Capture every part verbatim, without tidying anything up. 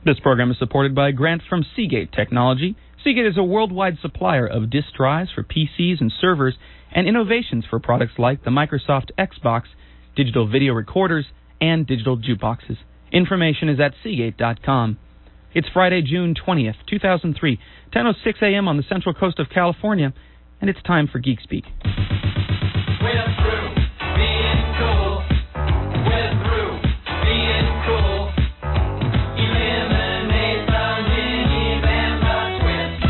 This program is supported by a grant from Seagate Technology. Seagate is a worldwide supplier of disk drives for P Cs and servers and innovations for products like the Microsoft Xbox, digital video recorders, and digital jukeboxes. Information is at seagate dot com. It's Friday, June twentieth, two thousand three, ten oh six a.m. on the central coast of California, and it's time for Geek Speak. We're through being cool. We're through being cool. Eliminate the minis and the twins.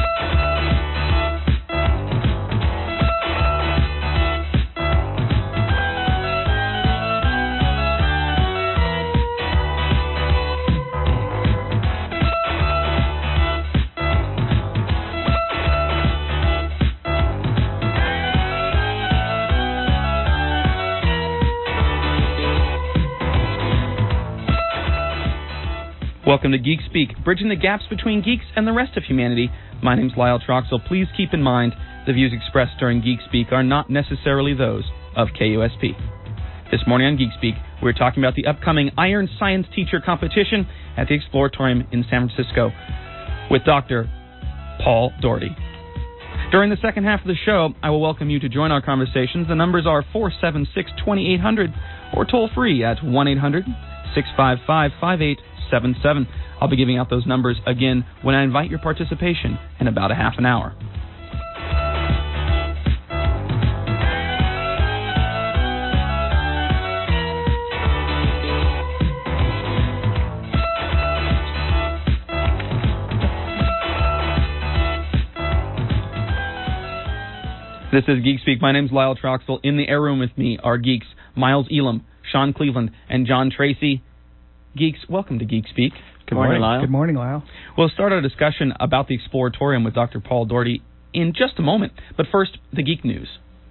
Welcome to Geek Speak, bridging the gaps between geeks and the rest of humanity. My name's Lyle Troxell. Please keep in mind the views expressed during Geek Speak are not necessarily those of K U S P. This morning on Geek Speak, we're talking about the upcoming Iron Science Teacher Competition at the Exploratorium in San Francisco with Doctor Paul Daugherty. During the second half of the show, I will welcome you to join our conversations. The numbers are four seven six, two eight hundred or toll free at one eight hundred, six five five, five eight seven seven. I'll be giving out those numbers again when I invite your participation in about a half an hour. This is Geek Speak. My name's Lyle Troxell. In the air room with me are geeks Miles Elam, Sean Cleveland, and John Tracy. Geeks, welcome to Geek Speak. Good morning, Lyle. Good morning, Lyle. We'll start our discussion about the Exploratorium with Doctor Paul Daugherty in just a moment. But first, the geek news.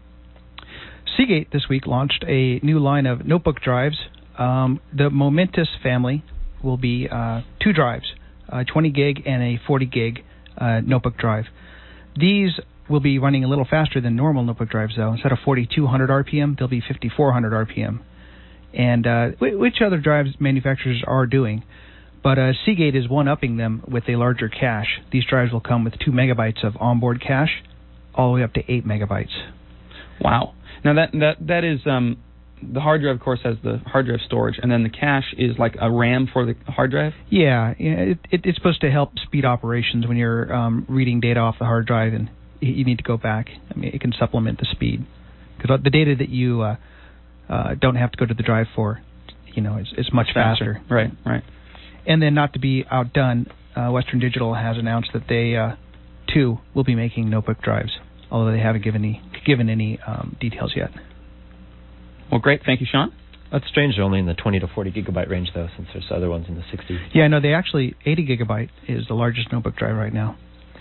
Seagate this week launched a new line of notebook drives. Um, the Momentus family will be uh, two drives, a twenty gig and a forty gig uh, notebook drive. These will be running a little faster than normal notebook drives, though. Instead of forty-two hundred R P M, they'll be fifty-four hundred R P M. And uh, which other drives manufacturers are doing. But uh, Seagate is one-upping them with a larger cache. These drives will come with two megabytes of onboard cache, all the way up to eight megabytes. Wow. Now, that that that is, um, the hard drive, of course, has the hard drive storage, and then the cache is like a RAM for the hard drive? Yeah, it, it, it's supposed to help speed operations when you're um, reading data off the hard drive, and you need to go back. I mean, it can supplement the speed. Because the data that you... Uh, Uh, don't have to go to the drive for, you know, it's, it's much faster. faster. Right, right. And then not to be outdone, uh, Western Digital has announced that they, uh, too, will be making notebook drives, although they haven't given any, given any um, details yet. Well, great. Thank you, Sean. That's strange, they're only in the twenty to forty gigabyte range, though, since there's other ones in the sixty. Yeah, no, they actually, eighty gigabyte is the largest notebook drive right now.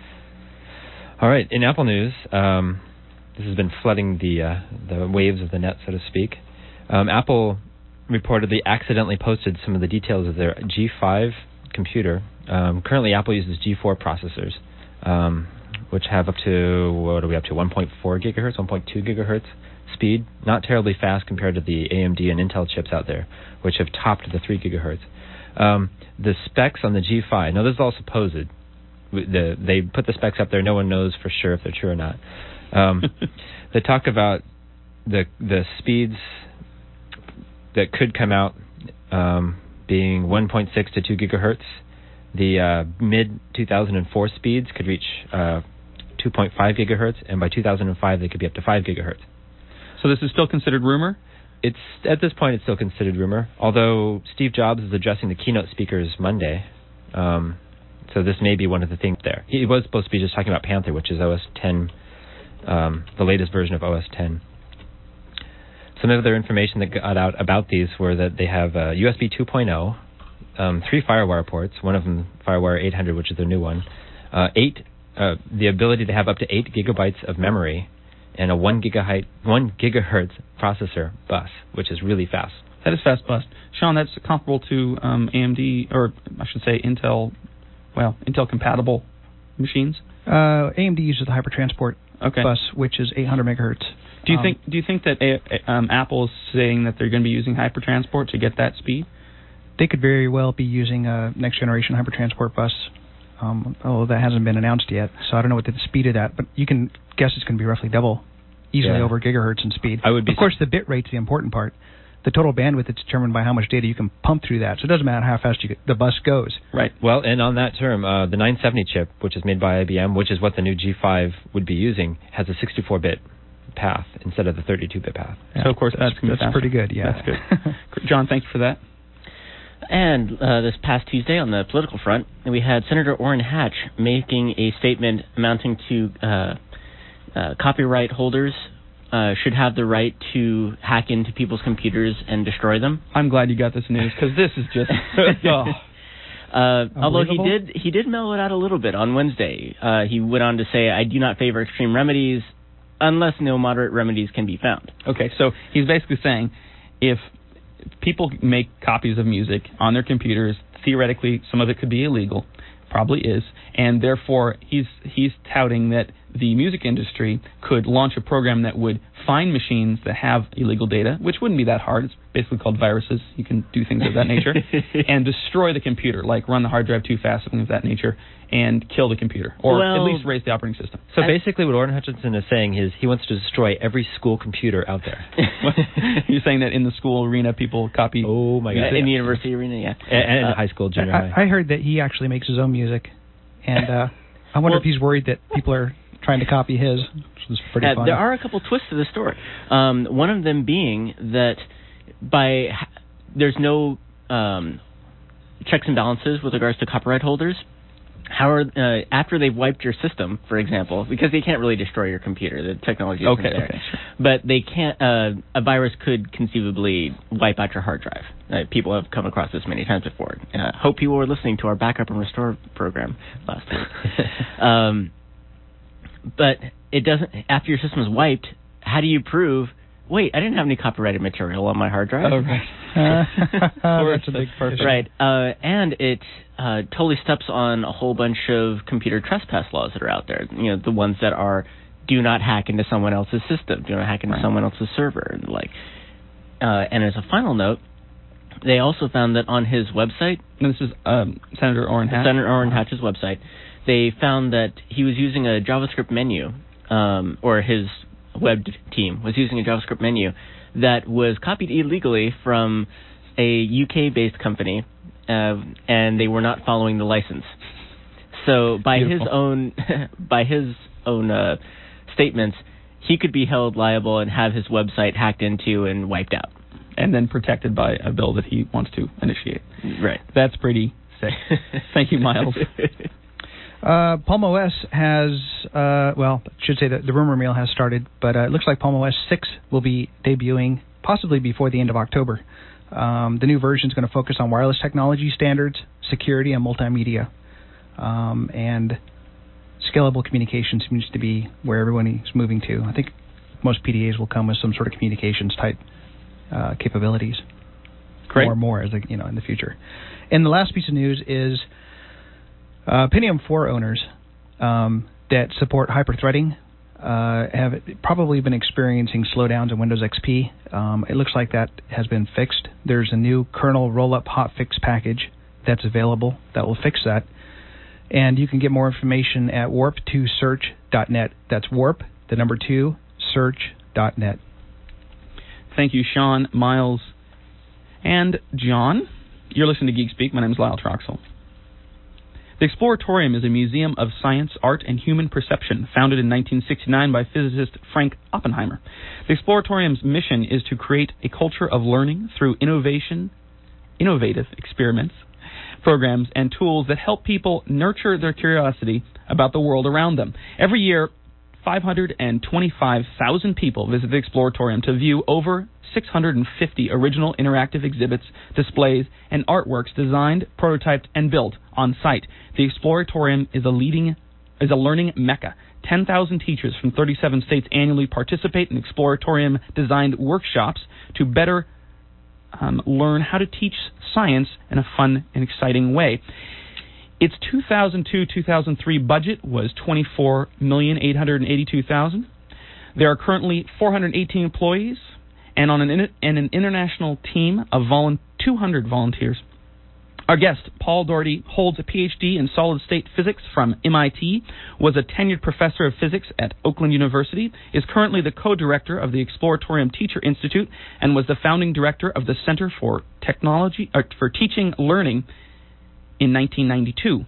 All right, in Apple news, um, this has been flooding the uh, the waves of the net, so to speak. Um, Apple reportedly accidentally posted some of the details of their G five computer. Um, currently, Apple uses G four processors, um, which have up to, what are we up to, one point four gigahertz, one point two gigahertz speed. Not terribly fast compared to the A M D and Intel chips out there, which have topped the three gigahertz. Um, the specs on the G five, now this is all supposed. The, they put the specs up there. No one knows for sure if they're true or not. Um, they talk about the the speeds that could come out um, being one point six to two gigahertz. The uh, mid two thousand four speeds could reach uh, two point five gigahertz, and by two thousand five they could be up to five gigahertz. So this is still considered rumor? It's at this point it's still considered rumor, although Steve Jobs is addressing the keynote speakers Monday. Um, so this may be one of the things there. He was supposed to be just talking about Panther, which is O S ten, um, the latest version of O S ten. Some of the information that got out about these were that they have uh, U S B two point oh, um, three FireWire ports, one of them FireWire eight hundred, which is their new one, uh, eight, uh, the ability to have up to eight gigabytes of memory, and a one gigahertz, one gigahertz processor bus, which is really fast. That is fast bus. Sean, that's comparable to um, A M D, or I should say Intel, well, Intel-compatible machines? Uh, A M D uses the HyperTransport okay. bus, which is eight hundred megahertz. Do you um, think Do you think that a, um, Apple is saying that they're going to be using HyperTransport to get that speed? they could very well be using a next generation hypertransport bus, um, although that hasn't been announced yet. So I don't know what the speed of that, but you can guess it's going to be roughly double, easily Yeah. over gigahertz in speed. I would be of course, the bit rate's the important part. The total bandwidth is determined by how much data you can pump through that. So it doesn't matter how fast you get, the bus goes. Right. Well, and on that term, uh, the nine seventy chip, which is made by I B M, which is what the new G five would be using, has a sixty-four bit path instead of the thirty-two bit path. Yeah, So, of course, that's, that's, that's pretty good. Yeah, That's good. John, thank you for that. And uh, this past Tuesday on the political front, we had Senator Orrin Hatch making a statement amounting to uh, uh, copyright holders uh, should have the right to hack into people's computers and destroy them. I'm glad you got this news, because this is just... oh. Uh, although he Unbelievable. did he did mellow it out a little bit on Wednesday. Uh, he went on to say, I do not favor extreme remedies unless no moderate remedies can be found. Okay, so he's basically saying if people make copies of music on their computers, theoretically some of it could be illegal, probably is, and therefore he's he's touting that the music industry could launch a program that would find machines that have illegal data, which wouldn't be that hard. It's basically called viruses. You can do things of that nature, and destroy the computer, like run the hard drive too fast, something of that nature, and kill the computer, or Well, at least raise the operating system. So I- basically what Orrin Hutchinson is saying is he wants to destroy every school computer out there. You're saying that in the school arena, people copy. Oh, my God. in the university arena, yeah. And, and Uh, high school, junior I, high. I heard that he actually makes his own music, and uh, I wonder Well- if he's worried that people are trying to copy his, which is pretty Uh, funny. there are a couple twists to the story. Um, one of them being that by there's no um, checks and balances with regards to copyright holders. How are, uh, after they've wiped your system, for example, because they can't really destroy your computer, the technology isn't Okay, there. okay, sure. But they can't. Uh, a virus could conceivably wipe out your hard drive. Uh, people have come across this many times before. Uh, hope people were listening to our backup and restore program last week. um, but it doesn't. After your system is wiped, how do you prove? Wait, I didn't have any copyrighted material on my hard drive. Oh, right. Uh, that's a big perfect. issue. Right, uh, and it uh, totally steps on a whole bunch of computer trespass laws that are out there. You know, the ones that are do not hack into someone else's system, do not hack into Right. someone else's server, and the like. Uh, and as a final note, they also found that on his website, And this is um, Senator Orrin Hatch. Senator Orrin Hatch's website, they found that he was using a JavaScript menu, um, or his web team was using a JavaScript menu that was copied illegally from a U K-based company, uh, and they were not following the license. So by Beautiful. his own by his own uh, statements, he could be held liable and have his website hacked into and wiped out. And then protected by a bill that he wants to initiate. Right. That's pretty sick. Thank you, Miles. Uh, Palm O S has, uh, well, I should say that the rumor mill has started, but uh, it looks like Palm O S six will be debuting possibly before the end of October. Um, the new version is going to focus on wireless technology standards, security, and multimedia. Um, and scalable communication seems to be where everyone is moving to. I think most P D As will come with some sort of communications type uh, capabilities. Great. More and more as like, you know, in the future. And the last piece of news is Uh, Pentium four owners um, that support hyperthreading uh, have probably been experiencing slowdowns in Windows X P. Um, it looks like that has been fixed. There's a new kernel roll-up hotfix package that's available that will fix that. And you can get more information at warp two search dot net. That's warp, the number two, search dot net. Thank you, Sean, Miles, and John. You're listening to Geek Speak. My name is Lyle Troxel. The Exploratorium is a museum of science, art, and human perception, founded in nineteen sixty-nine by physicist Frank Oppenheimer. The Exploratorium's mission is to create a culture of learning through innovation, innovative experiments, programs, and tools that help people nurture their curiosity about the world around them. Every year, five hundred twenty-five thousand people visit the Exploratorium to view over six hundred fifty original interactive exhibits, displays, and artworks designed, prototyped, and built on site. The Exploratorium is a leading is a learning mecca. ten thousand teachers from thirty-seven states annually participate in Exploratorium-designed workshops to better um, learn how to teach science in a fun and exciting way. Its two thousand two to two thousand three budget was twenty-four million eight hundred eighty-two thousand dollars. There are currently four hundred eighteen employees and on an in, and an international team of volu- two hundred volunteers Our guest, Paul Daugherty, holds a P H D in solid-state physics from M I T, was a tenured professor of physics at Oakland University, is currently the co-director of the Exploratorium Teacher Institute, and was the founding director of the Center for Technology uh, for Teaching Learning in nineteen ninety-two.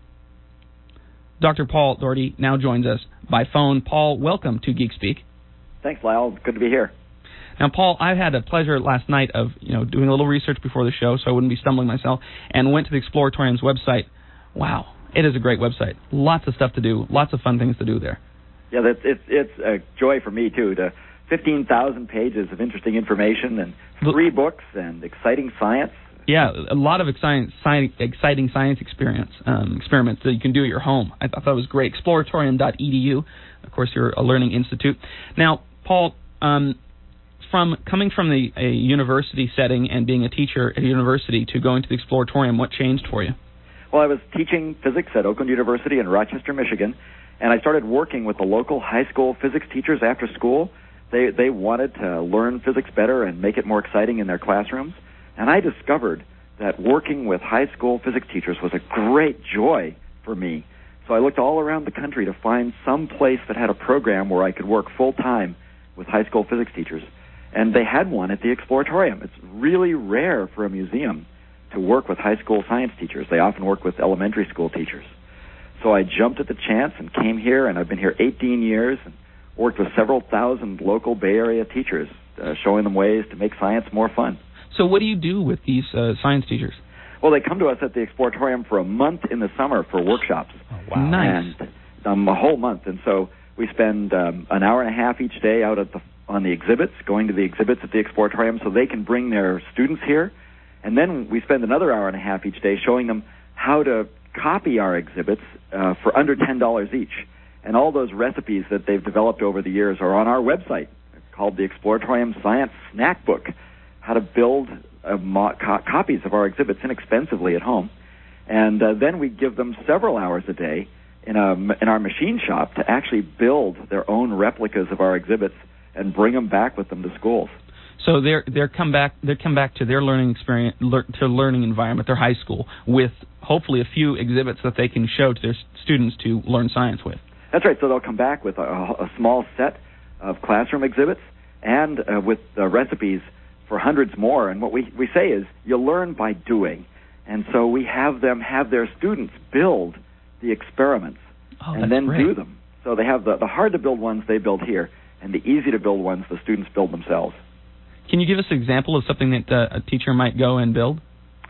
Doctor Paul Daugherty now joins us by phone. Paul, welcome to Geek Speak. Thanks, Lyle. Good to be here. Now, Paul, I had a pleasure last night of you know doing a little research before the show, so I wouldn't be stumbling myself, and went to the Exploratorium's website. Wow, it is a great website. Lots of stuff to do, lots of fun things to do there. Yeah, that's it's it's a joy for me too. To fifteen thousand pages of interesting information and free books and exciting science. Yeah, a lot of exciting science, exciting science experience um, experiments that you can do at your home. I thought that was great. Exploratorium dot e d u. Of course, you're a learning institute. Now, Paul. Um, From coming from the a university setting and being a teacher at a university to going to the Exploratorium, what changed for you? Well, I was teaching physics at Oakland University in Rochester, Michigan, and I started working with the local high school physics teachers after school. They they wanted to learn physics better and make it more exciting in their classrooms, and I discovered that working with high school physics teachers was a great joy for me. So I looked all around the country to find some place that had a program where I could work full-time with high school physics teachers. And they had one at the Exploratorium. It's really rare for a museum to work with high school science teachers. They often work with elementary school teachers. So I jumped at the chance and came here, and I've been here eighteen years and worked with several thousand local Bay Area teachers, uh, showing them ways to make science more fun. So what do you do with these uh, science teachers? Well, they come to us at the Exploratorium for a month in the summer for workshops. Oh, wow. Nice. And um, a whole month. And so we spend um, an hour and a half each day out at the on the exhibits, going to the exhibits at the Exploratorium so they can bring their students here. And then we spend another hour and a half each day showing them how to copy our exhibits uh, for under ten dollars each. And all those recipes that they've developed over the years are on our website called the Exploratorium Science Snack Book, how to build uh, mo- co- copies of our exhibits inexpensively at home. And uh, then we give them several hours a day in, a, in our machine shop to actually build their own replicas of our exhibits and bring them back with them to schools. So they're they're come back they come back to their learning experience lear, to learning environment, their high school, with hopefully a few exhibits that they can show to their students to learn science with. That's right. So they'll come back with a, a small set of classroom exhibits and uh, with uh, recipes for hundreds more. And what we we say is you learn by doing, and so we have them have their students build the experiments oh, and then great. do them. So they have the the hard to build ones they build here, and the easy-to-build ones the students build themselves. Can you give us an example of something that uh, a teacher might go and build?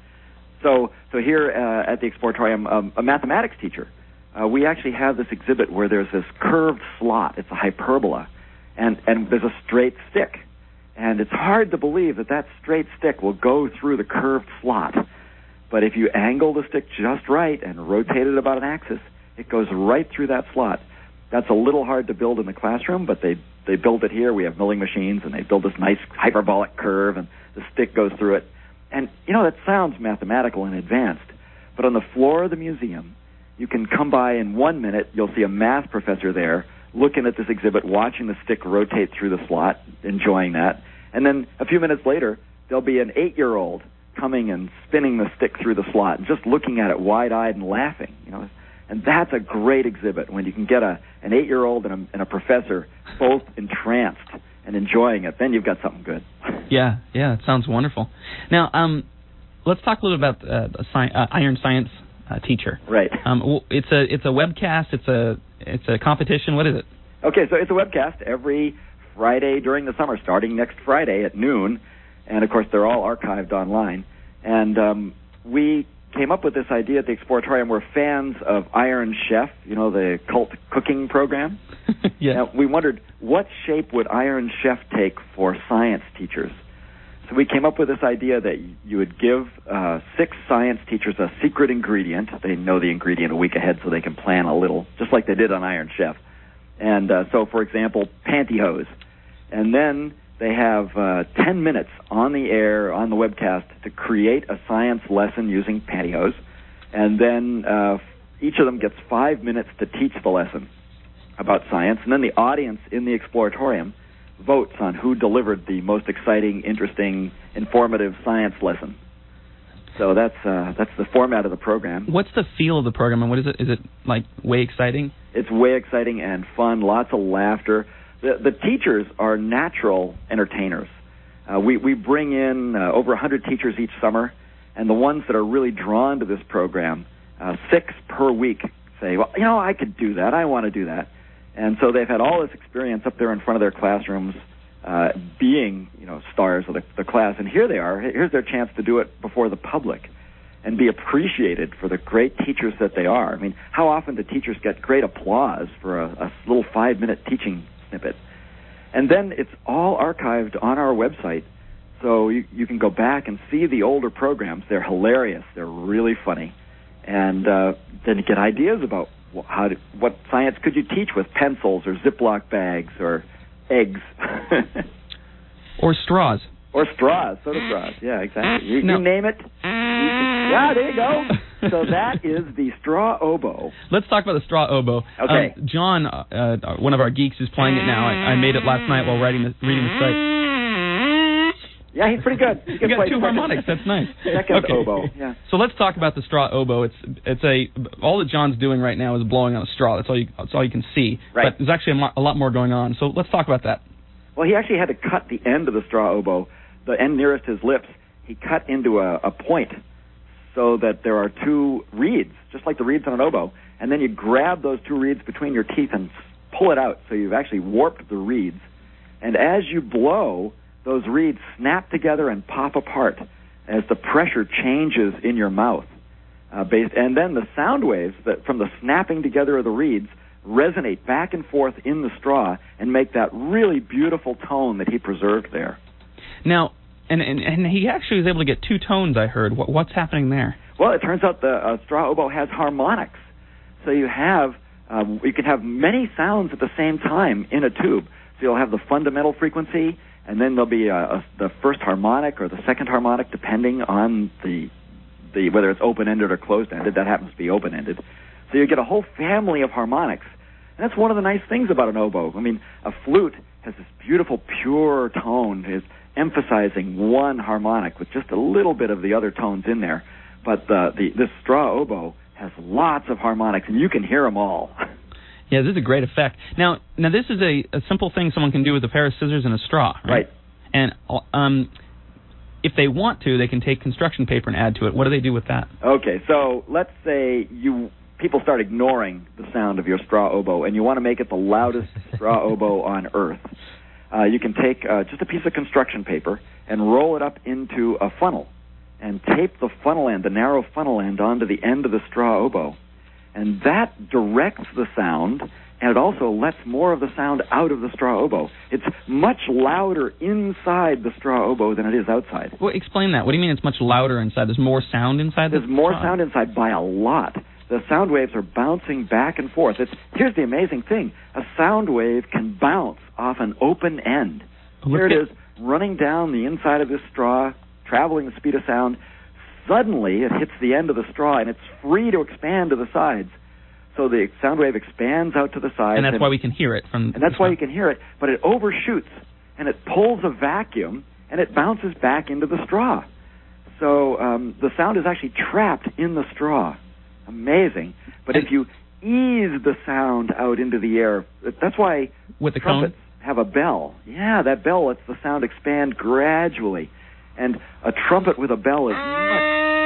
So so here uh, at the Exploratorium, um, a mathematics teacher, uh, we actually have this exhibit where there's this curved slot. It's a hyperbola, and, and there's a straight stick. And it's hard to believe that that straight stick will go through the curved slot. But if you angle the stick just right and rotate it about an axis, it goes right through that slot. That's a little hard to build in the classroom, but they they build it here. We have milling machines, and they build this nice hyperbolic curve, and the stick goes through it. And, you know, that sounds mathematical and advanced, but on the floor of the museum, you can come by in one minute, you'll see a math professor there looking at this exhibit, watching the stick rotate through the slot, enjoying that. And then a few minutes later, there'll be an eight-year-old coming and spinning the stick through the slot and just looking at it wide-eyed and laughing, you know. And that's a great exhibit when you can get a an eight-year-old and a, and a professor both entranced and enjoying it. Then you've got something good. Yeah, yeah, it sounds wonderful. Now, um, let's talk a little about uh, the sci- uh, Iron Science uh, Teacher. Right. Um, it's a it's a webcast. It's a it's a competition. What is it? Okay, so it's a webcast every Friday during the summer, starting next Friday at noon, and of course they're all archived online. And um, we came up with this idea at the Exploratorium. We're fans of Iron Chef, you know, the cult cooking program. Yeah. Now, we wondered, what shape would Iron Chef take for science teachers? So we came up with this idea that you would give uh, six science teachers a secret ingredient. They know the ingredient a week ahead so they can plan a little, just like they did on Iron Chef. And uh, so, for example, pantyhose. And then they have uh, ten minutes on the air, on the webcast, to create a science lesson using pantyhose. And then uh, each of them gets five minutes to teach the lesson about science. And then the audience in the Exploratorium votes on who delivered the most exciting, interesting, informative science lesson. So that's uh, that's the format of the program. What's the feel of the program, and what is it? Is it like way exciting? It's way exciting and fun. Lots of laughter. The the teachers are natural entertainers. Uh, we we bring in uh, over one hundred teachers each summer, and the ones that are really drawn to this program, uh, six per week, say, well, you know, I could do that. I want to do that. And so they've had all this experience up there in front of their classrooms, uh, being, you know, stars of the, the class. And here they are. Here's their chance to do it before the public and be appreciated for the great teachers that they are. I mean, how often do teachers get great applause for a, a little five-minute teaching snippet? And then it's all archived on our website, so you, you can go back and see the older programs. They're hilarious. They're really funny. And uh, then you get ideas about how to, what science could you teach with pencils or Ziploc bags or eggs. Or straws. Or straws, soda straws. Yeah, exactly. You, No. you name it. You can, yeah, there you go. So that is the straw oboe. Let's talk about the straw oboe. Okay. Um, John, uh, uh, one of our geeks, is playing it now. I, I made it last night while writing the, reading the site. Yeah, he's pretty good. He You can got play two second- harmonics. That's nice. Second Okay. oboe. Yeah. So let's talk about the straw oboe. It's it's a all that John's doing right now is blowing on a straw. That's all you that's all you can see. Right. But there's actually a, mo- a lot more going on. So let's talk about that. Well, he actually had to cut the end of the straw oboe, the end nearest his lips. He cut into a, a point so that there are two reeds, just like the reeds on an oboe, and then you grab those two reeds between your teeth and pull it out. So you've actually warped the reeds. And as you blow, those reeds snap together and pop apart as the pressure changes in your mouth. Uh, based, and then the sound waves that from the snapping together of the reeds resonate back and forth in the straw and make that really beautiful tone that he preserved there. Now, and and, and he actually was able to get two tones, I heard. What, what's happening there? Well, it turns out the uh, straw oboe has harmonics. So you have, uh, you can have many sounds at the same time in a tube. So you'll have the fundamental frequency, and then there'll be a, a, the first harmonic or the second harmonic, depending on the the whether it's open-ended or closed-ended. That happens to be open-ended. So you get a whole family of harmonics. And that's one of the nice things about an oboe. I mean, a flute has this beautiful, pure tone. It's emphasizing one harmonic with just a little bit of the other tones in there. But the, the this straw oboe has lots of harmonics, and you can hear them all. Yeah, this is a great effect. Now, now this is a, a simple thing someone can do with a pair of scissors and a straw, right? Right. And um, if they want to, they can take construction paper and add to it. What do they do with that? Okay, so let's say you people start ignoring the sound of your straw oboe, and you want to make it the loudest straw oboe on earth. Uh, you can take uh, just a piece of construction paper and roll it up into a funnel and tape the funnel end, the narrow funnel end, onto the end of the straw oboe. And that directs the sound, and it also lets more of the sound out of the straw oboe. It's much louder inside the straw oboe than it is outside. Well, explain that. What do you mean it's much louder inside? There's more sound inside the There's more straw? sound inside by a lot. The sound waves are bouncing back and forth. It's, here's the amazing thing. A sound wave can bounce off an open end. Let's Here it get- is, running down the inside of this straw, traveling the speed of sound. Suddenly, it hits the end of the straw, and it's free to expand to the sides. So the sound wave expands out to the sides. And that's why we can hear it from. And that's why you can hear it, but it overshoots, and it pulls a vacuum, and it bounces back into the straw. So um, the sound is actually trapped in the straw. Amazing. But if you ease the sound out into the air, that's why With the trumpets cone? have a bell. Yeah, that bell lets the sound expand gradually. And a trumpet with a bell is much...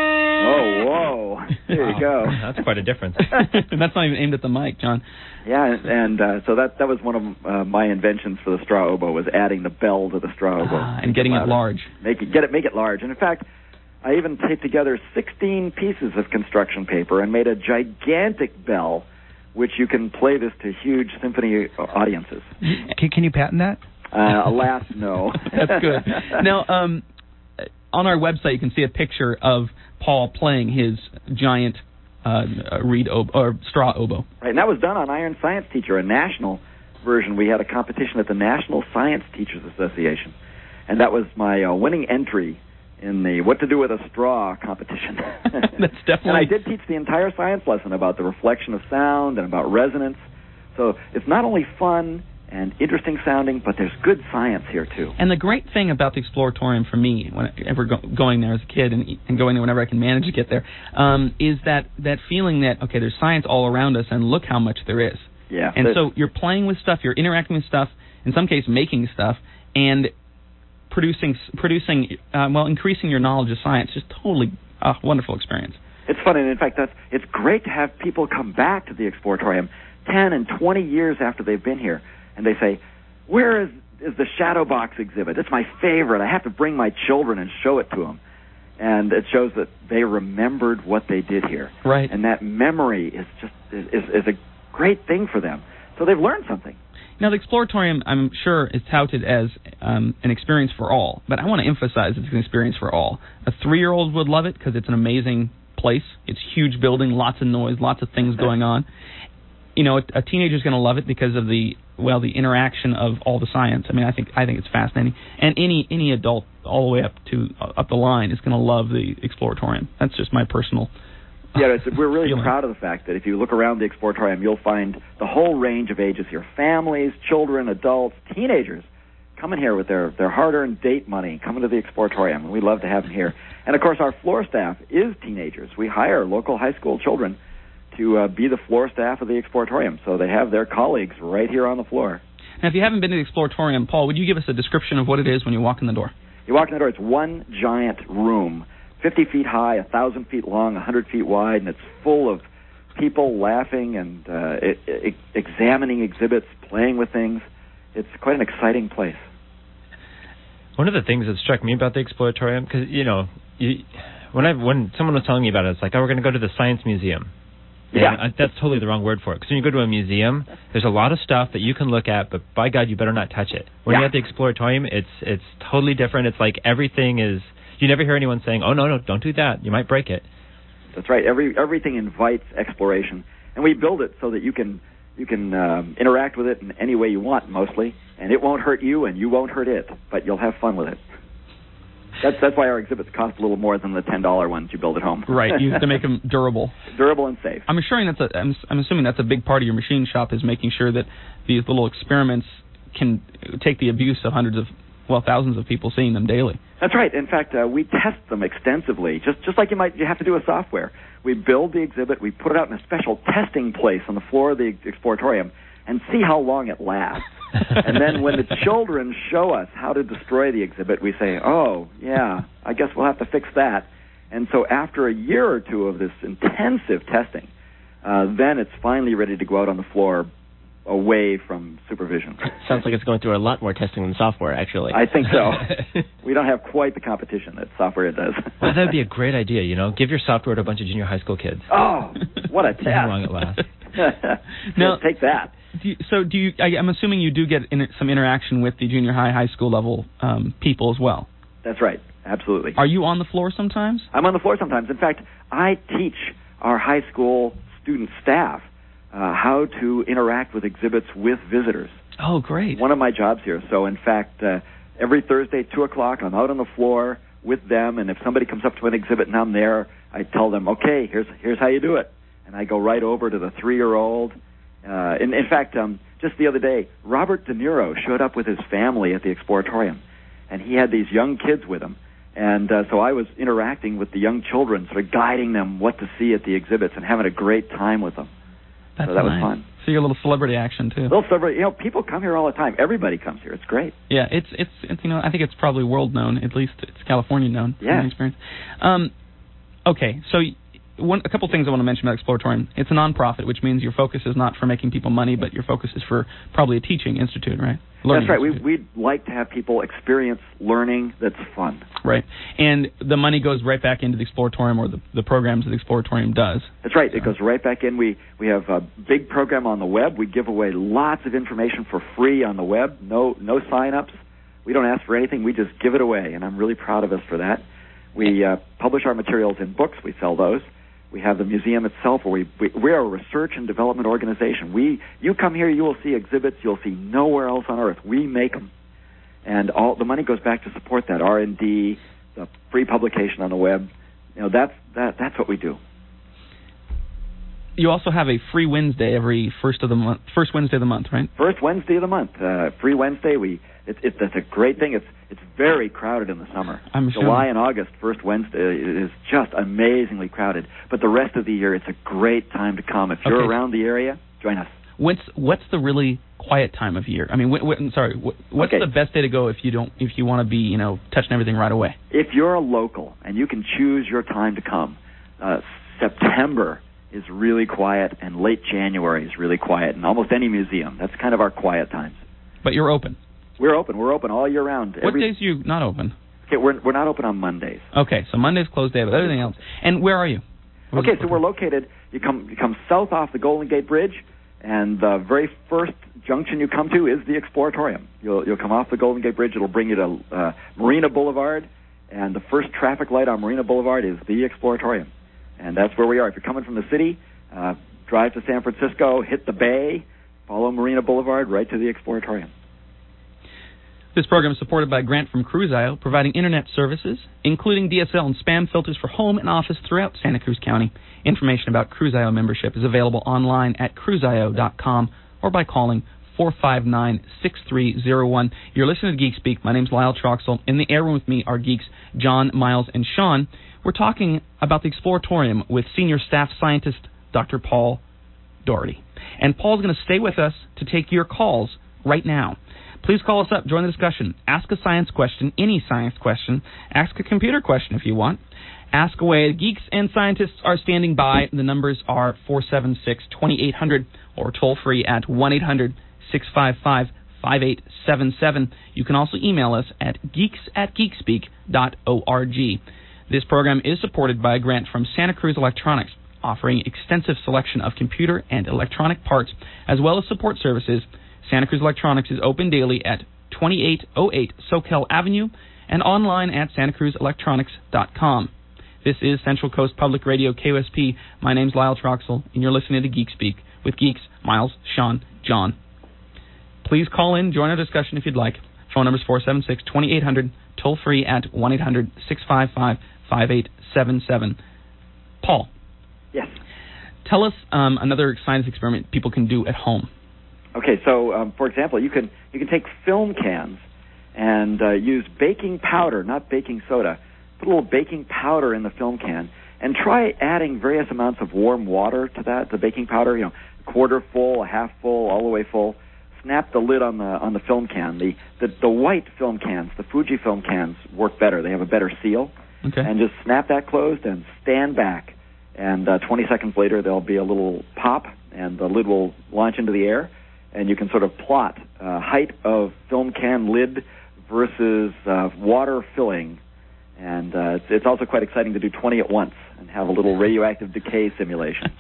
Oh, whoa. There you go. That's quite a difference. And that's not even aimed at the mic, John. Yeah, and uh, so that that was one of uh, my inventions for the straw oboe, was adding the bell to the straw oboe. Ah, and getting it louder. large. Make it, get it, make it large. And in fact, I even taped together sixteen pieces of construction paper and made a gigantic bell, which you can play this to huge symphony audiences. Can, can you patent that? Uh, alas, no. That's good. Now, um, on our website, you can see a picture of Paul playing his giant uh, reed ob- or straw oboe. Right, and that was done on Iron Science Teacher, a national version. We had a competition at the National Science Teachers Association, and that was my uh, winning entry in the What to Do with a Straw competition. That's definitely... And I did teach the entire science lesson about the reflection of sound and about resonance. So it's not only fun and interesting sounding, but there's good science here too. And the great thing about the Exploratorium for me, whenever go, going there as a kid and, and going there whenever I can manage to get there, um, is that, that feeling that, okay, there's science all around us, and look how much there is. Yeah. And so you're playing with stuff, you're interacting with stuff, in some cases making stuff, and producing, producing, uh, well, increasing your knowledge of science. Just totally a wonderful experience. It's fun, and in fact, that's, it's great to have people come back to the Exploratorium ten and twenty years after they've been here, and they say, where is, is the Shadow Box exhibit? It's my favorite. I have to bring my children and show it to them. And it shows that they remembered what they did here. Right. And that memory is just is, is a great thing for them. So they've learned something. Now, the Exploratorium, I'm sure, is touted as um, an experience for all, but I want to emphasize it's an experience for all. A three-year-old would love it because it's an amazing place. It's a huge building, lots of noise, lots of things going on. You know, a, a teenager's going to love it because of the, well, the interaction of all the science. I mean, I think I think it's fascinating. And any any adult all the way up to uh, up the line is going to love the Exploratorium. That's just my personal Yeah, it's, we're really feeling. proud of the fact that if you look around the Exploratorium, you'll find the whole range of ages here. Families, children, adults, teenagers coming here with their, their hard-earned date money, coming to the Exploratorium, and we love to have them here. And, of course, our floor staff is teenagers. We hire local high school children to uh, be the floor staff of the Exploratorium, so they have their colleagues right here on the floor. Now, if you haven't been to the Exploratorium, Paul, would you give us a description of what it is when you walk in the door? You walk in the door, it's one giant room, fifty feet high, one thousand feet long, one hundred feet wide, and it's full of people laughing and uh, I- I- examining exhibits, playing with things. It's quite an exciting place. One of the things that struck me about the Exploratorium, because, you know, you, when I when someone was telling me about it, it's like, oh, we're going to go to the Science Museum. Yeah. And I, that's totally the wrong word for it. Because when you go to a museum, there's a lot of stuff that you can look at, but by God, you better not touch it. When Yeah. you're at the Exploratorium, it's it's totally different. It's like everything is... You never hear anyone saying, oh, no, no, don't do that. You might break it. That's right. Every everything invites exploration, and we build it so that you can you can um, interact with it in any way you want, mostly, and it won't hurt you, and you won't hurt it, but you'll have fun with it. That's that's why our exhibits cost a little more than the ten dollar ones you build at home. Right, you have to make them durable. Durable and safe. I'm assuring that's a, I'm, I'm assuming that's a big part of your machine shop, is making sure that these little experiments can take the abuse of hundreds of, well, thousands of people seeing them daily. That's right. In fact, uh, we test them extensively, just just like you might you have to do with software. We build the exhibit, we put it out in a special testing place on the floor of the Exploratorium, and see how long it lasts. And then when the children show us how to destroy the exhibit, we say, oh, yeah, I guess we'll have to fix that. And so after a year or two of this intensive testing, uh, then it's finally ready to go out on the floor away from supervision. Sounds like it's going through a lot more testing than software, actually. I think so. We don't have quite the competition that software does. Well, that would be a great idea, you know? Give your software to a bunch of junior high school kids. Oh, what a test. See how long it lasts. Now- Take that. Do you, so do you? I, I'm assuming you do get in, some interaction with the junior high, high school level um, people as well. That's right. Absolutely. Are you on the floor sometimes? I'm on the floor sometimes. In fact, I teach our high school student staff uh, how to interact with exhibits with visitors. Oh, great. One of my jobs here. So, in fact, uh, every Thursday, two o'clock, I'm out on the floor with them, and if somebody comes up to an exhibit and I'm there, I tell them, okay, here's here's how you do it. And I go right over to the three-year-old. Uh, in, in fact, um, just the other day, Robert De Niro showed up with his family at the Exploratorium, and he had these young kids with him. And uh, so I was interacting with the young children, sort of guiding them what to see at the exhibits and having a great time with them. That's so that nice. was fun. So you're a little celebrity action too. Little celebrity, you know, people come here all the time. Everybody comes here. It's great. Yeah, it's it's, it's you know I think it's probably world known. At least it's California known. Yeah. In my experience. Um, okay, so. One, a couple things I want to mention about Exploratorium. It's a nonprofit, which means your focus is not for making people money, but your focus is for probably a teaching institute, right? Learning That's right. We, institute. we'd like to have people experience learning that's fun. Right. And the money goes right back into the Exploratorium, or the, the programs that the Exploratorium does. That's right. It goes right back in. We we have a big program on the web. We give away lots of information for free on the web. No no sign-ups. We don't ask for anything. We just give it away, and I'm really proud of us for that. We uh, publish our materials in books. We sell those. We have the museum itself, where we, we we're a research and development organization. We you come here, you will see exhibits you'll see nowhere else on earth. We make them, and all the money goes back to support that R and D, the free publication on the web. You know, that's that that's what we do. You also have a free Wednesday every first of the month, first Wednesday of the month, right? First Wednesday of the month, uh, free Wednesday. We it's it, it's a great thing. It's it's very crowded in the summer. I'm July sure. and August, first Wednesday is just amazingly crowded. But the rest of the year, it's a great time to come. If you're Okay. around the area, join us. What's what's the really quiet time of year? I mean, wh- wh- sorry, wh- what's Okay. the best day to go if you don't if you want to be you know touching everything right away? If you're a local and you can choose your time to come, uh, September is really quiet, and late January is really quiet, and almost any museum. That's kind of our quiet times. But you're open. We're open. We're open all year round. What days are you not open? Okay, we're we're not open on Mondays. Okay, so Monday's closed day, but everything else. And where are you? Where's Okay, the- so we're located. You come you come south off the Golden Gate Bridge, and the very first junction you come to is the Exploratorium. You'll you'll come off the Golden Gate Bridge. It'll bring you to uh, Marina Boulevard, and the first traffic light on Marina Boulevard is the Exploratorium, and that's where we are. If you're coming from the city, uh, drive to San Francisco, hit the bay, follow Marina Boulevard right to the Exploratorium. This program is supported by a grant from Cruise.io, providing internet services, including D S L and spam filters for home and office throughout Santa Cruz County. Information about Cruise.io membership is available online at cruise i o dot com or by calling four five nine, six three zero one. You're listening to Geek Speak. My name's Lyle Troxel. In the air room with me are geeks John, Miles, and Sean. We're talking about the Exploratorium with senior staff scientist Doctor Paul Doherty. And Paul's going to stay with us to take your calls right now. Please call us up, join the discussion, ask a science question, any science question, ask a computer question if you want. Ask away. Geeks and scientists are standing by. The numbers are four seven six, two eight zero zero or toll free at one eight hundred, six five five, five eight seven seven. You can also email us at geeks at geekspeak dot org. This program is supported by a grant from Santa Cruz Electronics, offering extensive selection of computer and electronic parts, as well as support services. Santa Cruz Electronics is open daily at twenty-eight oh eight Soquel Avenue and online at santa cruz electronics dot com. This is Central Coast Public Radio, K O S P. My name's Lyle Troxel, and you're listening to Geek Speak with Geeks, Miles, Sean, John. Please call in, join our discussion if you'd like. Phone number is four seven six, two eight zero zero, toll free at one eight hundred, six five five, five eight seven seven. Paul. Yes. Tell us um, another science experiment people can do at home. Okay, so um, for example, you can you can take film cans and uh, use baking powder, not baking soda. Put a little baking powder in the film can and try adding various amounts of warm water to that, the baking powder. You know, a quarter full, a half full, all the way full. Snap the lid on the on the film can. The the, the white film cans, the Fujifilm cans, work better. They have a better seal. Okay. And just snap that closed and stand back. And uh, twenty seconds later, there'll be a little pop, and the lid will launch into the air. And you can sort of plot uh, height of film can lid versus uh, water filling. And uh, it's, it's also quite exciting to do twenty at once and have a little radioactive decay simulation.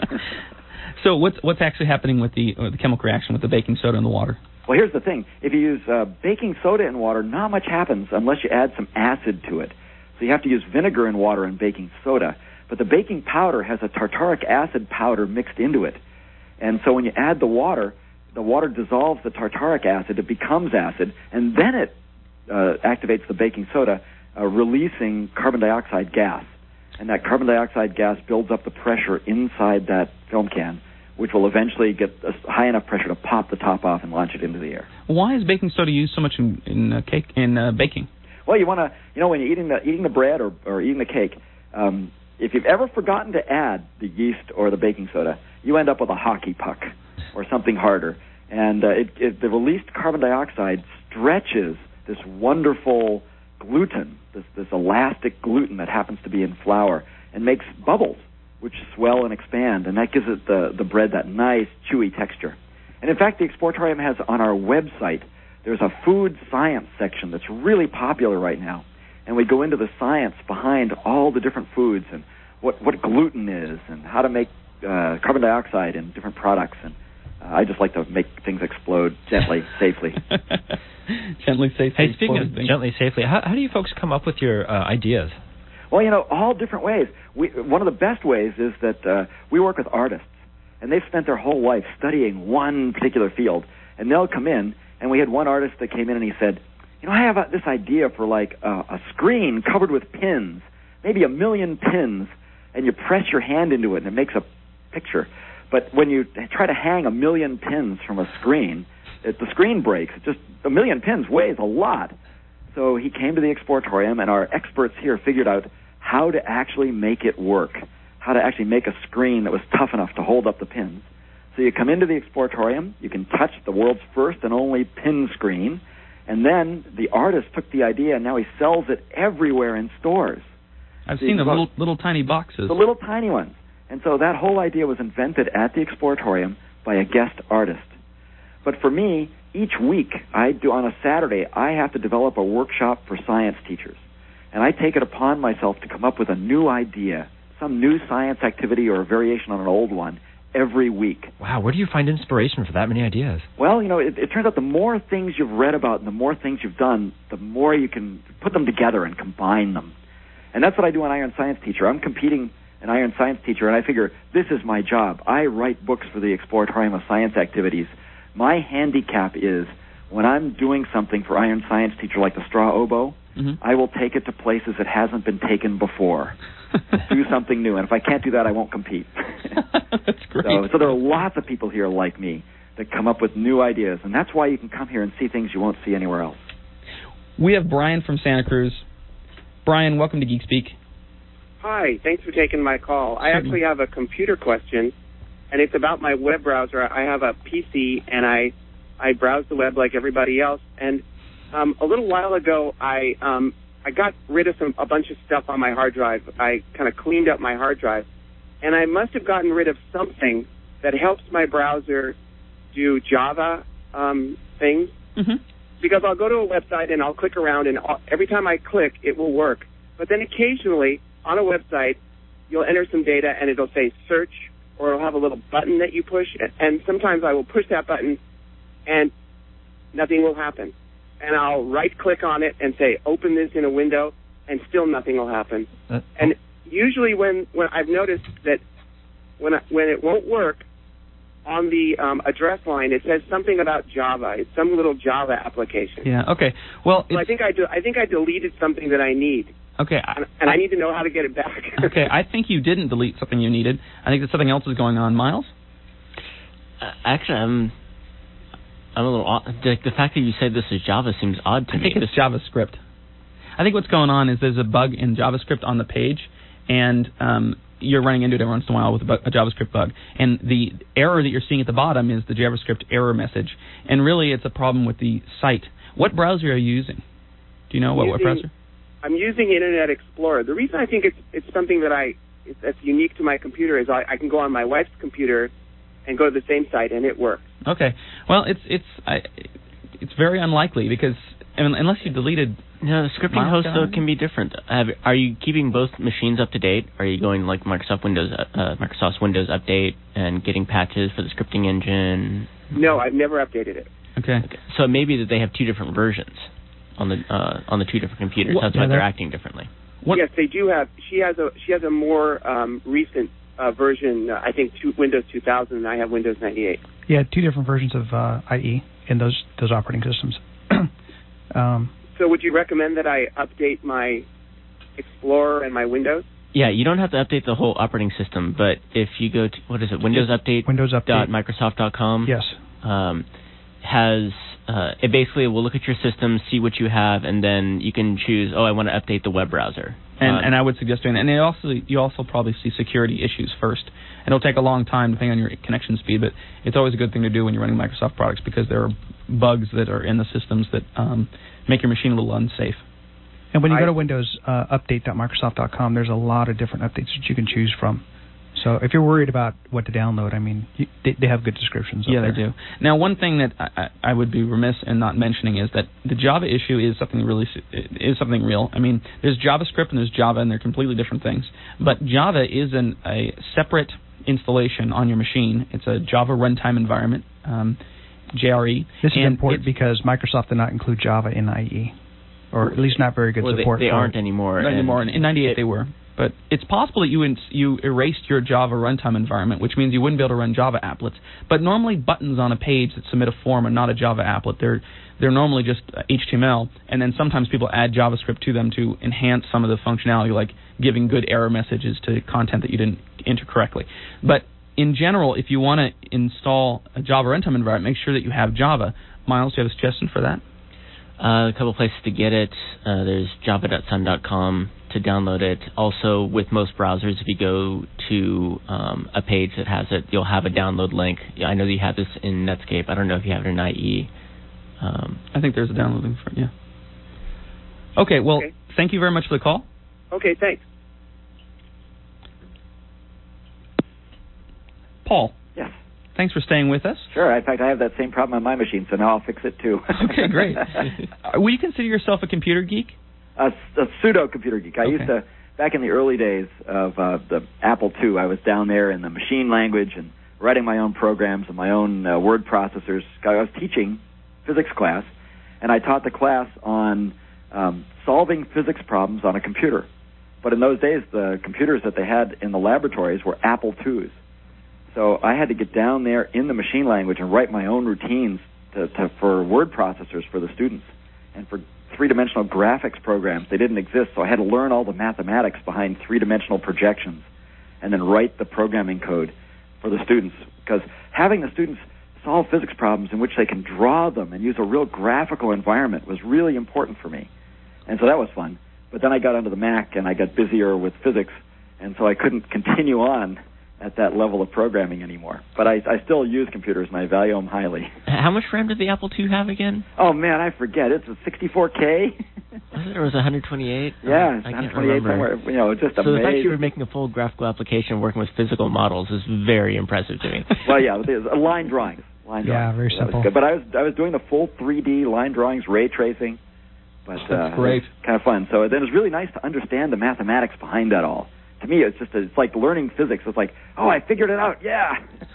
So what's what's actually happening with the uh, the chemical reaction with the baking soda and the water? Well, here's the thing. If you use uh, baking soda in water, not much happens unless you add some acid to it. So you have to use vinegar in water and baking soda. But the baking powder has a tartaric acid powder mixed into it. And so when you add the water, the water dissolves the tartaric acid, it becomes acid, and then it uh, activates the baking soda, uh, releasing carbon dioxide gas. And that carbon dioxide gas builds up the pressure inside that film can, which will eventually get a high enough pressure to pop the top off and launch it into the air. Why is baking soda used so much in, in uh, cake in uh, baking? Well, you want to, you know, when you're eating the eating the bread or, or eating the cake, um, if you've ever forgotten to add the yeast or the baking soda, you end up with a hockey puck or something harder. And uh, it, it, the released carbon dioxide stretches this wonderful gluten, this, this elastic gluten that happens to be in flour, and makes bubbles, which swell and expand, and that gives it the, the bread that nice, chewy texture. And in fact, the Exploratorium has on our website, there's a food science section that's really popular right now. And we go into the science behind all the different foods and what, what gluten is and how to make uh, carbon dioxide in different products. And uh, I just like to make things explode gently, safely. Gently, safely. Hey, speaking exploding of things. gently, safely, how, how do you folks come up with your uh, ideas? Well, you know, all different ways. We, one of the best ways is that uh, we work with artists, and they've spent their whole life studying one particular field, and they'll come in, and we had one artist that came in and he said, you know, I have a, this idea for like uh, a screen covered with pins, maybe a million pins, and you press your hand into it, and it makes a picture. But when you try to hang a million pins from a screen, it, the screen breaks. It just a million pins weighs a lot. So he came to the Exploratorium, and our experts here figured out how to actually make it work, how to actually make a screen that was tough enough to hold up the pins. So you come into the Exploratorium, you can touch the world's first and only pin screen, and then the artist took the idea, and now he sells it everywhere in stores. I've So seen the you- little little tiny boxes. The little tiny ones. And so that whole idea was invented at the Exploratorium by a guest artist. But for me, each week I do on a Saturday, I have to develop a workshop for science teachers. And I take it upon myself to come up with a new idea, some new science activity or a variation on an old one every week. Wow, where do you find inspiration for that many ideas? Well, you know, it, it turns out the more things you've read about and the more things you've done, the more you can put them together and combine them. And that's what I do on Iron Science Teacher. I'm competing an Iron Science Teacher, and I figure this is my job. I write books for the Exploratorium of Science activities. My handicap is when I'm doing something for Iron Science Teacher like the straw oboe, Mm-hmm. I will take it to places it hasn't been taken before. Do something new. And if I can't do that, I won't compete. That's great. So, so there are lots of people here like me that come up with new ideas, and that's why you can come here and see things you won't see anywhere else. We have Brian from Santa Cruz. Brian, welcome to Geek Speak. Hi, thanks for taking my call. I Certainly. actually have a computer question, and it's about my web browser. I have a P C, and I I browse the web like everybody else. And um, a little while ago, I um, I got rid of some a bunch of stuff on my hard drive. I kind of cleaned up my hard drive, and I must have gotten rid of something that helps my browser do Java um, things. Mm-hmm. Because I'll go to a website and I'll click around, and I'll, every time I click, it will work. But then occasionally, on a website, you'll enter some data, and it'll say search, or it'll have a little button that you push, and sometimes I will push that button, and nothing will happen. And I'll right-click on it and say, open this in a window, and still nothing will happen. Uh, And usually when, when I've noticed that when I, when it won't work, on the um, address line, it says something about Java. It's some little Java application. Yeah. Okay. Well, So I it's, think I do. I think I deleted something that I need, okay. I, and, and I need to know how to get it back. okay. I think you didn't delete something you needed. I think that something else is going on. Miles? Uh, actually, I'm I'm a little odd. Like, the fact that you say this is Java seems odd to I me. think it's JavaScript. I think what's going on is there's a bug in JavaScript on the page, and um, you're running into it every once in a while with a, bu- a JavaScript bug. And the error that you're seeing at the bottom is the JavaScript error message. And really, it's a problem with the site. What browser are you using? Do you know what, what Using- browser? I'm using Internet Explorer. The reason I think it's it's something that I it's, that's unique to my computer is I, I can go on my wife's computer and go to the same site, and it works. Okay. Well, it's it's I, it's very unlikely because I mean, unless you deleted. No, the scripting Miles host got though on? can be different. Have, are you keeping both machines up to date? Are you going like Microsoft Windows, uh, Microsoft's Windows Update and getting patches for the scripting engine? No, I've never updated it. Okay. Okay. So it may be that they have two different versions on the uh, on the two different computers. Well, That's yeah, why they're that- acting differently. What- Yes, they do have. She has a she has a more um, recent uh, version. Uh, I think two, Windows two thousand, and I have Windows ninety-eight. Yeah, two different versions of uh, I E in those those operating systems. um, So would you recommend that I update my Explorer and my Windows? Yeah, you don't have to update the whole operating system, but if you go to what is it, Windows Update Windows dot Update. Microsoft dot com Yes. um, has uh, it basically will look at your system, see what you have, and then you can choose. Oh, I want to update the web browser. And, Um, and I would suggest doing that. And it also you also probably see security issues first. And it'll take a long time depending on your connection speed, but it's always a good thing to do when you're running Microsoft products because there are bugs that are in the systems that um, make your machine a little unsafe. And when you I- go to Windows uh, update dot Microsoft dot com, there's a lot of different updates that you can choose from. So if you're worried about what to download, I mean, you, they, they have good descriptions. up Yeah, there. they do. Now, one thing that I, I I would be remiss in not mentioning is that the Java issue is something really s- is something real. I mean, there's JavaScript and there's Java, and they're completely different things. But Java is an, a separate installation on your machine. It's a Java runtime environment, um, J R E. This is and important it's- because Microsoft did not include Java in I E, or at least not very good well, they, support. they for aren't it. anymore. Not and anymore. In ninety-eight it- they were. But it's possible that you ins- you erased your Java runtime environment, which means you wouldn't be able to run Java applets. But normally buttons on a page that submit a form are not a Java applet. They're they're normally just uh, H T M L, and then sometimes people add JavaScript to them to enhance some of the functionality, like giving good error messages to content that you didn't enter correctly. But in general, if you want to install a Java runtime environment, make sure that you have Java. Miles, do you have a suggestion for that? Uh, a couple places to get it. Uh, there's java dot sun dot com to download it. Also, with most browsers, if you go to um, a page that has it, you'll have a download link. I know that you have this in Netscape. I don't know if you have it in I E. Um, I think there's a download link for it, yeah. Okay, well, Okay. thank you very much for the call. Okay, thanks. Paul, Yes. thanks for staying with us. Sure. In fact, I have that same problem on my machine, so now I'll fix it too. Okay, great. Uh, will you consider yourself a computer geek? a, a pseudo computer geek. I Okay. used to, back in the early days of uh, the Apple two, I was down there in the machine language and writing my own programs and my own uh, word processors. I was teaching physics class, and I taught the class on um, solving physics problems on a computer. But in those days, the computers that they had in the laboratories were Apple twos. So I had to get down there in the machine language and write my own routines to, to, for word processors for the students. And for three-dimensional graphics programs, they didn't exist, so I had to learn all the mathematics behind three-dimensional projections and then write the programming code for the students. Because having the students solve physics problems in which they can draw them and use a real graphical environment was really important for me. And so that was fun. But then I got onto the Mac and I got busier with physics, and so I couldn't continue on at that level of programming anymore. But I, I still use computers, and I value them highly. how much RAM did the Apple two have again? Oh, man, I forget. It's a sixty-four K? Was it, or was it one twenty-eight? Yeah, Um, it's I can't one twenty-eight remember. somewhere. You know, just So the fact amazing. you were making a full graphical application working with physical models is very impressive to me. Well, yeah, there's uh, line drawings. Line Yeah, drawings. very That was simple. good. But I was I was doing the full three D line drawings, ray tracing. But That's uh, great. Kind of fun. So then it was really nice to understand the mathematics behind that all. To me, it's just a, it's like learning physics. It's like, oh, I figured it out. Yeah.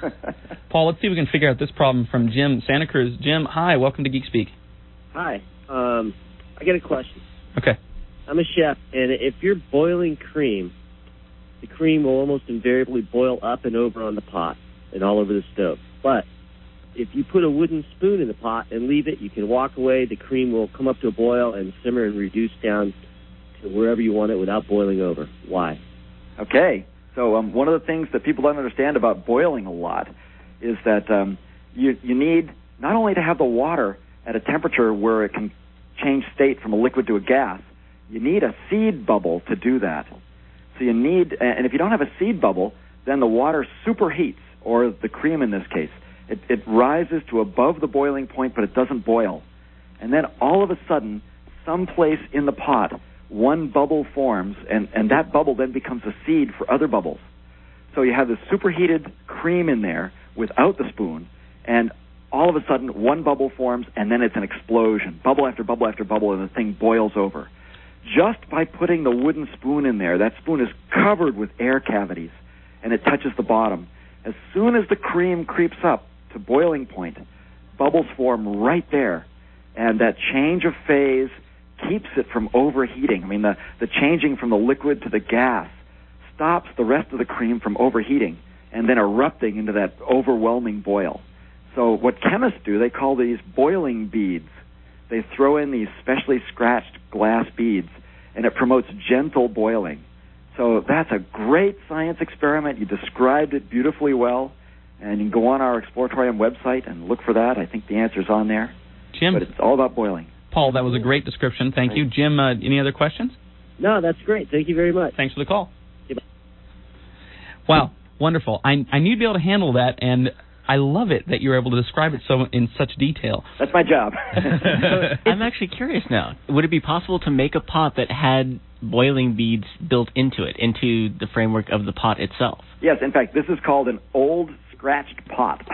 Paul, let's see if we can figure out this problem from Jim Santa Cruz. Jim, hi, welcome to Geek Speak. Hi. Um, I got a question. Okay. I'm a chef, and if you're boiling cream, the cream will almost invariably boil up and over on the pot and all over the stove. But if you put a wooden spoon in the pot and leave it, you can walk away. The cream will come up to a boil and simmer and reduce down to wherever you want it without boiling over. Why? Okay. So um, one of the things that people don't understand about boiling a lot is that um, you you need not only to have the water at a temperature where it can change state from a liquid to a gas, you need a seed bubble to do that. So you need, and if you don't have a seed bubble, then the water superheats, or the cream in this case. It, it rises to above the boiling point, but it doesn't boil. And then all of a sudden, someplace in the pot, one bubble forms, and, and that bubble then becomes a seed for other bubbles. So you have this superheated cream in there without the spoon, and all of a sudden one bubble forms, and then it's an explosion. Bubble after bubble after bubble, and the thing boils over. Just by putting the wooden spoon in there, that spoon is covered with air cavities, and it touches the bottom. As soon as the cream creeps up to boiling point, bubbles form right there, and that change of phase keeps it from overheating. I mean, the, the changing from the liquid to the gas stops the rest of the cream from overheating and then erupting into that overwhelming boil. So what chemists do, they call these boiling beads. They throw in these specially scratched glass beads, and it promotes gentle boiling. So that's a great science experiment. You described it beautifully well, and you can go on our Exploratorium website and look for that. I think the answer's on there. Jim, But it's all about boiling. Paul, that was a great description. Thank you. Jim, uh, any other questions? No, that's great. Thank you very much. Thanks for the call. Yeah. Wow, wonderful. I, I knew you'd be able to handle that, and I love it that you're able to describe it so in such detail. That's my job. I'm actually curious now. Would it be possible to make a pot that had boiling beads built into it, into the framework of the pot itself? Yes, in fact, this is called an old scratched pot.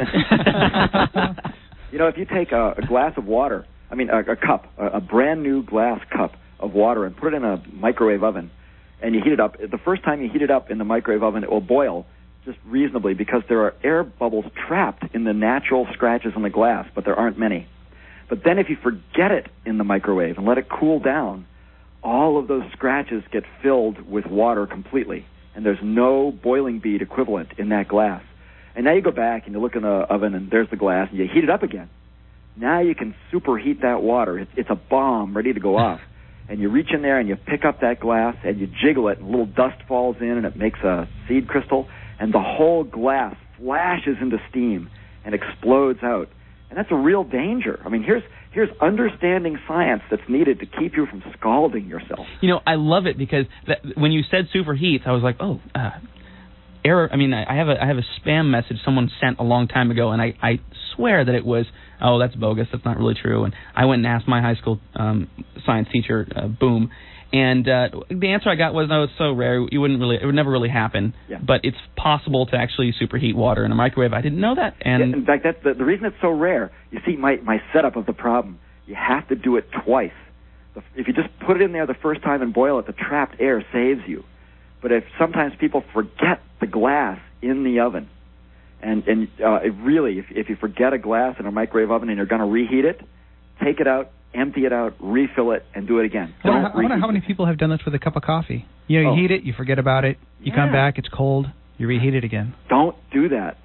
You know, if you take a, a glass of water, I mean a, a cup, a, a brand new glass cup of water, and put it in a microwave oven, and you heat it up, the first time you heat it up in the microwave oven, it will boil just reasonably because there are air bubbles trapped in the natural scratches in the glass, but there aren't many. But then if you forget it in the microwave and let it cool down, all of those scratches get filled with water completely, and there's no boiling bead equivalent in that glass. And now you go back and you look in the oven, and there's the glass, and you heat it up again. Now you can superheat that water. It's, it's a bomb ready to go off. And you reach in there and you pick up that glass and you jiggle it, and a little dust falls in and it makes a seed crystal. and the whole glass flashes into steam and explodes out. And that's a real danger. I mean, here's here's understanding science that's needed to keep you from scalding yourself. You know, I love it because that, when you said superheat, I was like, oh, uh, error. I mean, I, I have a I have a spam message someone sent a long time ago, and I, I swear that it was, oh, that's bogus. That's not really true. And I went and asked my high school um, science teacher, uh, boom. And uh, the answer I got was, no, it's so rare, you wouldn't really, it would never really happen. Yeah. But it's possible to actually superheat water in a microwave. I didn't know that. And yeah, in fact, that's the, the reason it's so rare. You see, my, my setup of the problem, you have to do it twice. The, if you just put it in there the first time and boil it, the trapped air saves you. But if sometimes people forget the glass in the oven, and, and uh, it really, if, if you forget a glass in a microwave oven and you're going to reheat it, take it out, empty it out, refill it, and do it again. I wonder, Don't I wonder reheat how many it. people have done this with a cup of coffee. You know, you Oh. heat it, you forget about it, you Yeah. come back, it's cold, you reheat it again. Don't do that.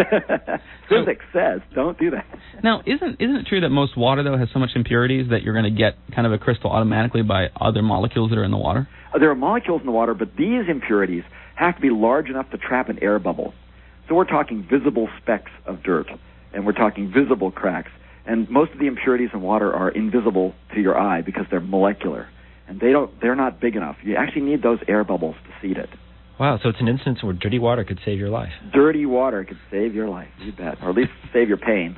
Physics says don't do that. now, isn't isn't it true that most water, though, has so much impurities that you're going to get kind of a crystal automatically by other molecules that are in the water? Uh, There are molecules in the water, but these impurities have to be large enough to trap an air bubble. So we're talking visible specks of dirt, and we're talking visible cracks. And most of the impurities in water are invisible to your eye because they're molecular, and they don't, they're not big enough. You actually need those air bubbles to seed it. Wow, so it's an instance where dirty water could save your life. Dirty water could save your life, you bet, or at least save your pain.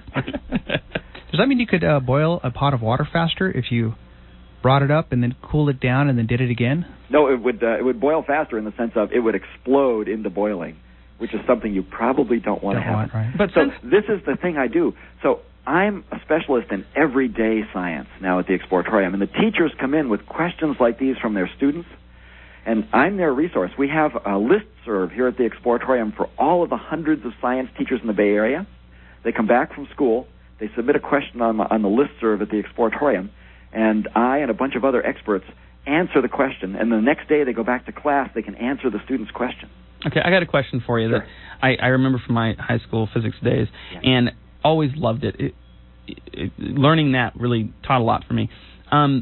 Does that mean you could uh, boil a pot of water faster if you brought it up and then cooled it down and then did it again? No, it would uh, it would boil faster in the sense of it would explode into boiling, which is something you probably don't want Don't to happen. want, right. But So since this is the thing I do. So I'm a specialist in everyday science now at the Exploratorium, and the teachers come in with questions like these from their students, and I'm their resource. We have a listserv here at the Exploratorium for all of the hundreds of science teachers in the Bay Area. They come back from school, they submit a question on, on the listserv at the Exploratorium, and I and a bunch of other experts answer the question, and the next day they go back to class, they can answer the student's question. Okay, I got a question for you Sure. that I, I remember from my high school physics days, Yeah. and always loved it. It, it, it. Learning that really taught a lot for me. Um,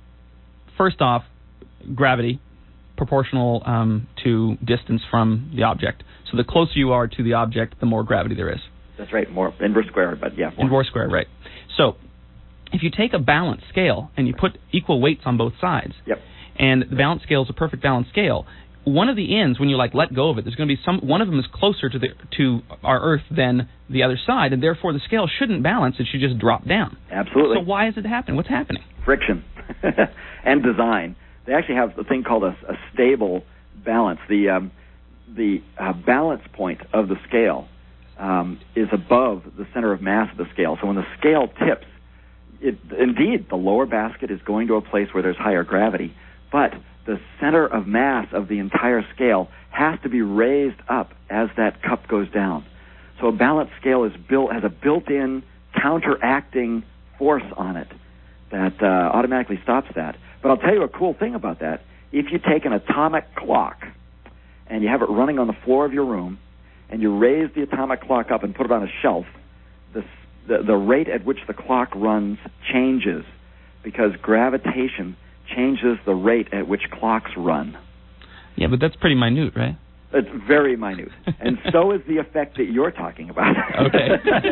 first off, gravity, proportional um, to distance from the object. So the closer you are to the object, the more gravity there is. That's right, more inverse square, but yeah. More. Inverse square, right. So if you take a balanced scale and you put equal weights on both sides, Yep. and the balance scale is a perfect balance scale, one of the ends, when you like let go of it, there's going to be some. One of them is closer to the to our Earth than the other side, and therefore the scale shouldn't balance; it should just drop down. Absolutely. So why is it happening? What's happening? Friction and design. They actually have a thing called a, a stable balance. The um, the uh, balance point of the scale um, is above the center of mass of the scale. So when the scale tips, it, indeed the lower basket is going to a place where there's higher gravity, but the center of mass of the entire scale has to be raised up as that cup goes down. So a balance scale is built has a built-in counteracting force on it that uh, automatically stops that. But I'll tell you a cool thing about that. If you take an atomic clock and you have it running on the floor of your room, and you raise the atomic clock up and put it on a shelf, the the, the rate at which the clock runs changes because gravitation changes the rate at which clocks run. Yeah, but that's pretty minute, right? It's very minute. And so is the effect that you're talking about. Okay.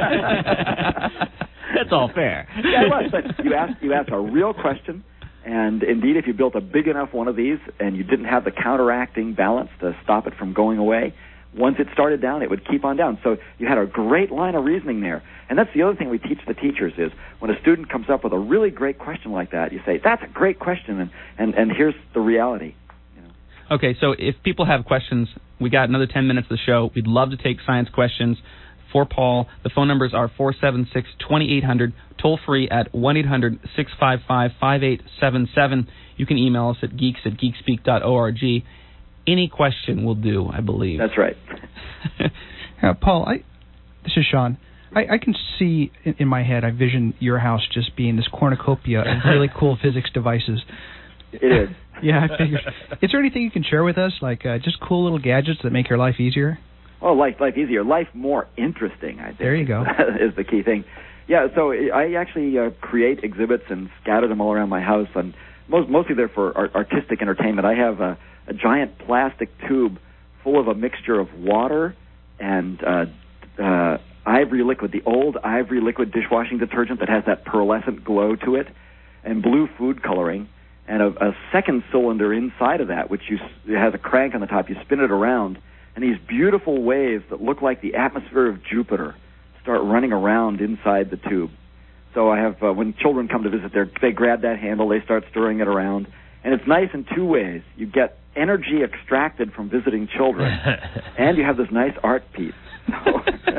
That's all fair. Yeah, it was. But you asked, you asked a real question, and indeed, if you built a big enough one of these and you didn't have the counteracting balance to stop it from going away, once it started down, it would keep on down. So you had a great line of reasoning there. And that's the other thing we teach the teachers is when a student comes up with a really great question like that, you say, that's a great question, and, and, and here's the reality. You know. Okay, so if people have questions, we got another ten minutes of the show. We'd love to take science questions for Paul. The phone numbers are four seven six, two eight zero zero, toll free at one eight hundred, six five five, five eight seven seven. You can email us at geeks at geekspeak dot org. Any question will do, I believe. That's right. Uh, Paul, I, this is Sean. I, I can see in, in my head, I vision your house just being this cornucopia of really cool physics devices. It is. Yeah, I figured. Is there anything you can share with us, like uh, just cool little gadgets that make your life easier? Oh, life life easier, life more interesting, I think. There you go. Is the key thing. Yeah, so I actually uh, create exhibits and scatter them all around my house, and most, mostly they're for art, artistic entertainment. I have a, a giant plastic tube full of a mixture of water and uh, uh, ivory liquid, the old ivory liquid dishwashing detergent that has that pearlescent glow to it, and blue food coloring, and a, a second cylinder inside of that, which you, it has a crank on the top. You spin it around, and these beautiful waves that look like the atmosphere of Jupiter start running around inside the tube. So I have, uh, when children come to visit there, they grab that handle, they start stirring it around, and it's nice in two ways. You get energy extracted from visiting children, and you have this nice art piece. So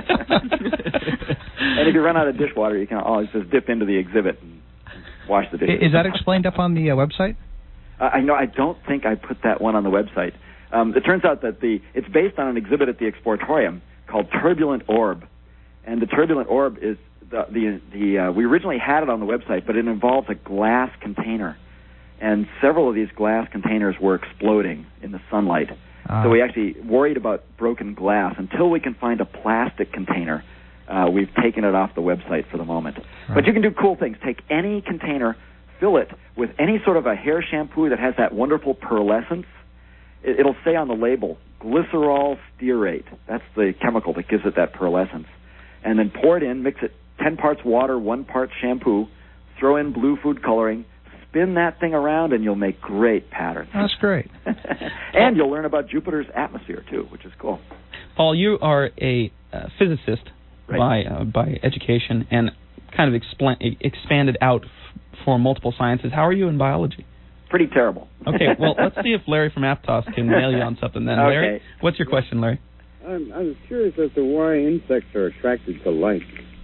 and if you run out of dishwater, you can always just dip into the exhibit and wash the dishes. Is that explained up on the uh, website? Uh, I know. I don't think I put that one on the website. Um, it turns out that the it's based on an exhibit at the Exportorium called Turbulent Orb, and the Turbulent Orb is the the, the uh, we originally had it on the website, but it involves a glass container, and several of these glass containers were exploding in the sunlight. Uh. So we actually worried about broken glass. Until we can find a plastic container, uh, we've taken it off the website for the moment. Right. But you can do cool things. Take any container, fill it with any sort of a hair shampoo that has that wonderful pearlescence. It, it'll say on the label, glycerol stearate. That's the chemical that gives it that pearlescence. And then pour it in, mix it ten parts water, one part shampoo, throw in blue food coloring, spin that thing around, and you'll make great patterns. That's great. And you'll learn about Jupiter's atmosphere, too, which is cool. Paul, you are a uh, physicist right. by uh, by education and kind of expl- expanded out f- for multiple sciences. How are you in biology? Pretty terrible. Okay, well, let's see if Larry from Aptos can nail you on something then. Okay. Larry, what's your question, Larry? I'm, I was curious as to why insects are attracted to light.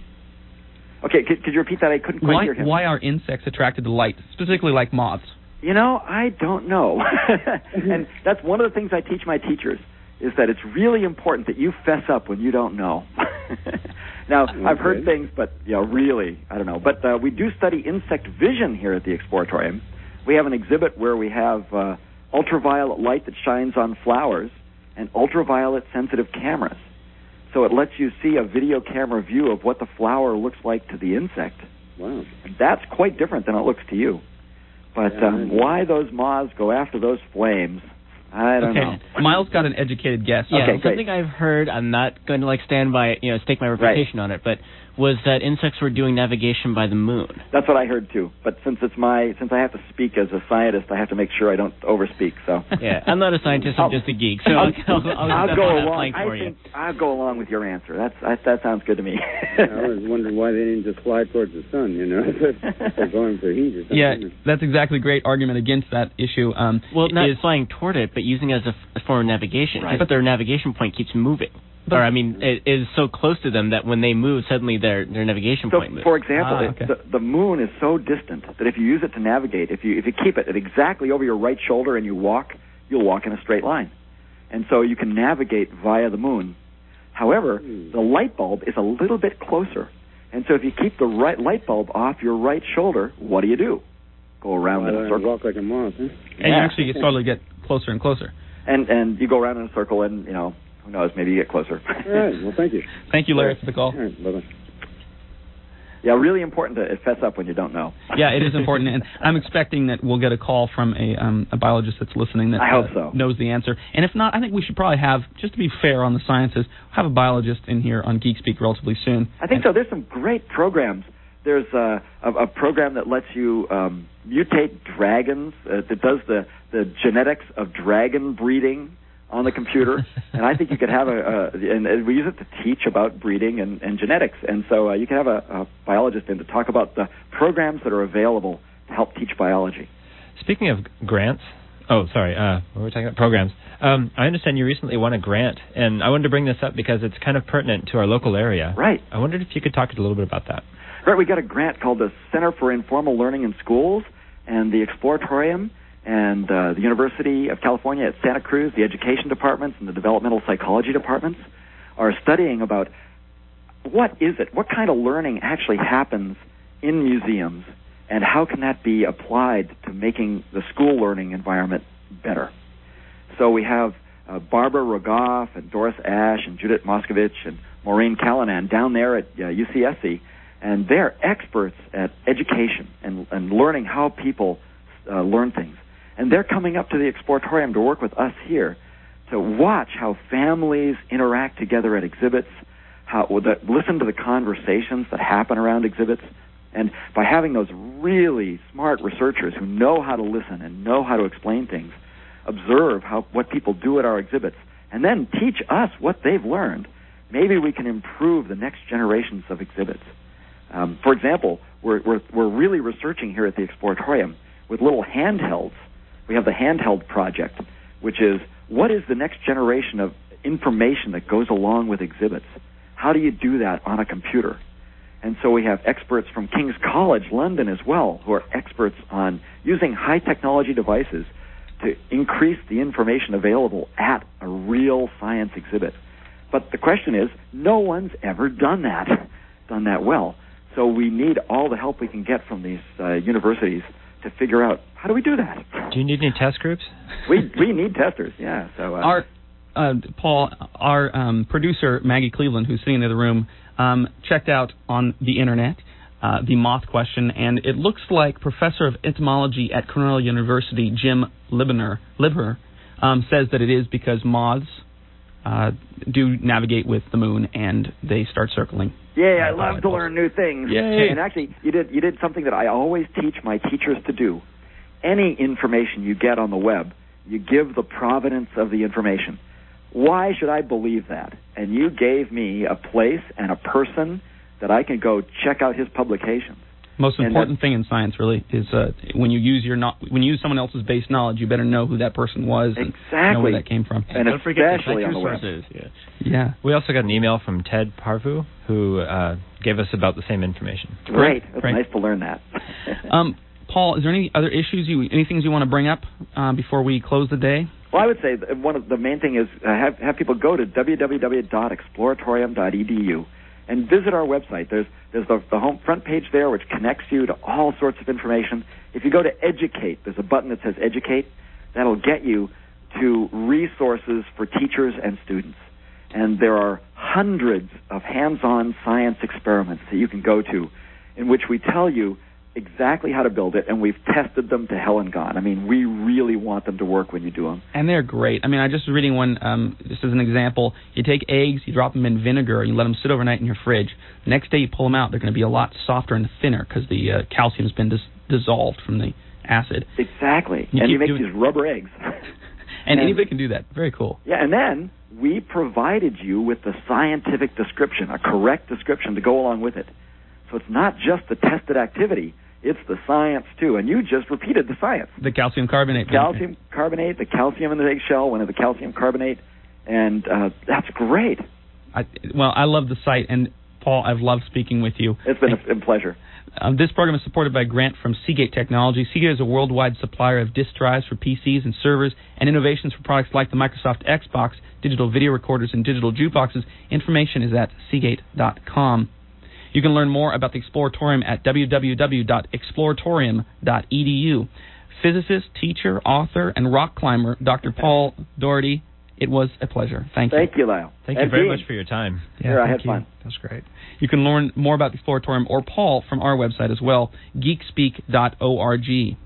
Okay, could, could you repeat that? I couldn't quite Why, hear him. why are insects attracted to light, specifically like moths? You know, I don't know. And that's one of the things I teach my teachers, is that it's really important that you fess up when you don't know. Now, okay. I've heard things, but, you know, really, I don't know. But uh, we do study insect vision here at the Exportorium. We have an exhibit where we have uh, ultraviolet light that shines on flowers and ultraviolet sensitive cameras. So it lets you see a video camera view of what the flower looks like to the insect. Wow. And that's quite different than it looks to you. But yeah, um, why those moths go after those flames, I don't okay. know. Miles got an educated guess. Yeah, okay, something I've heard, I'm not going to like stand by, you know, stake my reputation right. on it, but was that insects were doing navigation by the moon. That's what I heard too. But since it's my, since I have to speak as a scientist, I have to make sure I don't overspeak. So yeah, I'm not a scientist. I'm I'll, just a geek. So I'll, I'll, I'll, I'll I'll go that along. for I you. think I'll go along with your answer. That's I, that sounds good to me. Yeah, I was wondering why they didn't just fly towards the sun. You know, they're going for heat or something. Yeah, that's exactly a great argument against that issue. Um, well, not is, flying toward it, but using it as a, f- a form of navigation. Right. But their navigation point keeps moving. But, or, I mean, it is so close to them that when they move, suddenly their their navigation so, point moves. for example, Ah, it, okay. the, the moon is so distant that if you use it to navigate, if you if you keep it at exactly over your right shoulder and you walk, you'll walk in a straight line. And so you can navigate via the moon. However, hmm. the light bulb is a little bit closer. And so if you keep the right light bulb off your right shoulder, what do you do? Go around well, in a circle. Walk like a moth, huh? And yeah. you actually get, slowly get closer and closer. And and you go around in a circle, and you know, who knows? Maybe you get closer. All right. Well, thank you. Thank you, Larry, for the call. All right. Bye bye. Yeah, really important to fess up when you don't know. Yeah, it is important, and I'm expecting that we'll get a call from a um, a biologist that's listening that I hope uh, so. knows the answer. And if not, I think we should probably have, just to be fair on the sciences, have a biologist in here on Geek Speak relatively soon. I think so. There's some great programs. There's uh, a, a program that lets you um, mutate dragons, uh, that does the, the genetics of dragon breeding on the computer, and I think you could have a, a and, and we use it to teach about breeding and, and genetics, and so uh, you can have a, a biologist in to talk about the programs that are available to help teach biology. Speaking of grants, oh, sorry, uh, what were we talking about? Programs. Um, I understand you recently won a grant, and I wanted to bring this up because it's kind of pertinent to our local area. Right. I wondered if you could talk a little bit about that. Right, we got a grant called the Center for Informal Learning in Schools, and the Exploratorium, and uh, the University of California at Santa Cruz, the education departments and the developmental psychology departments are studying about what is it, what kind of learning actually happens in museums, and how can that be applied to making the school learning environment better. So we have uh, Barbara Rogoff and Doris Ash and Judith Moskovich and Maureen Callanan down there at uh, U C S C, and they're experts at education and, and learning how people uh, learn things. And they're coming up to the Exportorium to work with us here So watch how families interact together at exhibits, how the, listen to the conversations that happen around exhibits. And by having those really smart researchers who know how to listen and know how to explain things, observe how what people do at our exhibits, and then teach us what they've learned, maybe we can improve the next generations of exhibits. Um, for example, we're, we're, we're really researching here at the Exploratorium with little handhelds. We have the Handheld Project, which is what is the next generation of information that goes along with exhibits? How do you do that on a computer? And so we have experts from King's College London as well, who are experts on using high technology devices to increase the information available at a real science exhibit. But the question is, no one's ever done that, done that well. So we need all the help we can get from these uh, universities to figure out, how do we do that? Do you need any test groups? we we need testers, yeah. So uh, our uh, Paul, our um, producer Maggie Cleveland, who's sitting in the other room, um, checked out on the internet uh, the moth question, and it looks like Professor of Entomology at Cornell University, Jim Libner, Libner, um, says that it is because moths uh, do navigate with the moon and they start circling. Yay, I love to learn new things. Yay. And actually, you did you did something that I always teach my teachers to do. Any information you get on the web, you give the provenance of the information. Why should I believe that? And you gave me a place and a person that I can go check out his publications. Most And important that- thing in science, really, is uh, when you use your no- when you use someone else's base knowledge, you better know who that person was and Exactly. know where that came from. And Don't forget to especially check on the your web. sources. Yeah. Yeah. We also got an email from Ted Parvu, who uh, gave us about the same information. Great. It's Great. nice to learn that. Um, Paul, is there any other issues, you, any things you want to bring up uh, before we close the day? Well, I would say that one of the main thing is uh, have have people go to w w w dot exploratorium dot e d u and visit our website. There's there's the, the home front page there, which connects you to all sorts of information. If you go to Educate, there's a button that says Educate. That'll get you to resources for teachers and students. And there are hundreds of hands-on science experiments that you can go to in which we tell you exactly how to build it, and we've tested them to hell and gone. I mean, we really want them to work when you do them. And they're great. I mean, I just was reading one, um, just as an example. You take eggs, you drop them in vinegar, and you let them sit overnight in your fridge. The next day you pull them out, they're going to be a lot softer and thinner because the uh, calcium's been dis- dissolved from the acid. Exactly. You and you keep make doing- these rubber eggs. And And- anybody can do that. Very cool. Yeah, and then we provided you with the scientific description, a correct description to go along with it. So it's not just the tested activity, it's the science too. And you just repeated the science. The calcium carbonate. Calcium carbonate, the calcium in the eggshell, one of the calcium carbonate, and uh, that's great. I, well, I love the site, and Paul, I've loved speaking with you. It's been a, a pleasure. Um, this program is supported by a grant from Seagate Technology. Seagate is a worldwide supplier of disk drives for P Cs and servers and innovations for products like the Microsoft Xbox, digital video recorders, and digital jukeboxes. Information is at seagate dot com. You can learn more about the Exploratorium at w w w dot exploratorium dot e d u. Physicist, teacher, author, and rock climber, Doctor Paul Doherty, it was a pleasure. Thank you. Thank you, Lyle. Thank And you very Dean. much for your time. Yeah, Sure, I thank had you. fun. That was great. You can learn more about the Exploratorium or Paul from our website as well, geek speak dot org.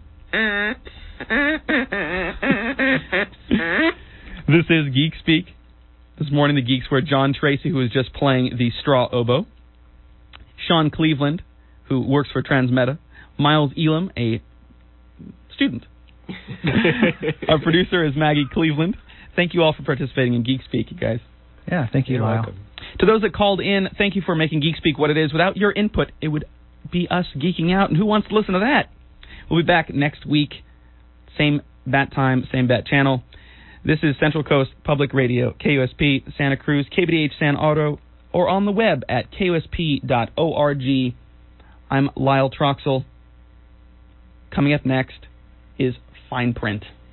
This is Geek Speak. This morning the Geeks were John Tracy, who is just playing the straw oboe, Sean Cleveland, who works for Transmeta, Miles Elam, a student. Our producer is Maggie Cleveland. Thank you all for participating in Geek Speak, you guys. Yeah, thank you, You're Lyle. welcome. To those that called in, thank you for making Geek Speak what it is. Without your input, it would be us geeking out, and who wants to listen to that? We'll be back next week, same bat time, same bat channel. This is Central Coast Public Radio, K U S P, Santa Cruz, K B D H San Auto, or on the web at K U S P dot org. I'm Lyle Troxell. Coming up next is Fine Print.